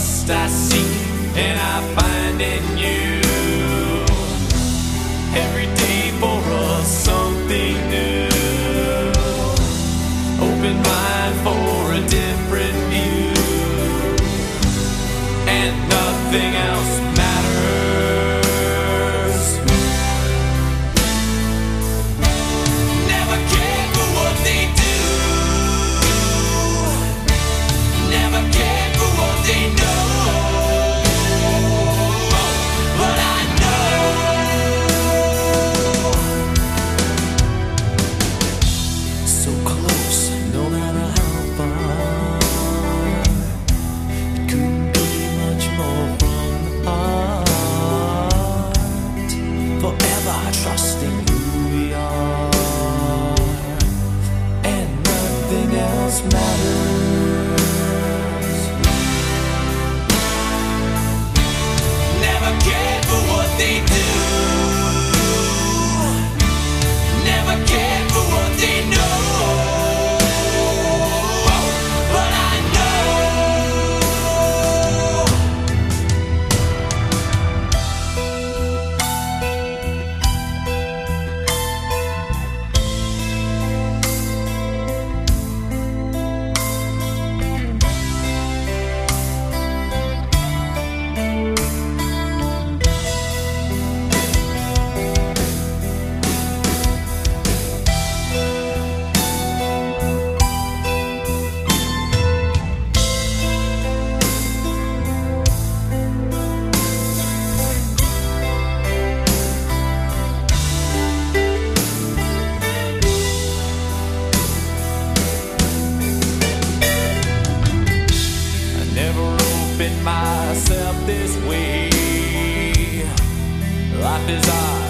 trust I seek and I find in you. Every day for us something new. Open mind for a different view, and nothing else matters. Never cared for what they do. Never cared for what they know. But I know so close, no matter how far. It couldn't be much more from the heart. Forever trusting who we are, and nothing else matters. Never cared for what they do. Never cared for what they know. But I know I never opened myself this way. Life is ours.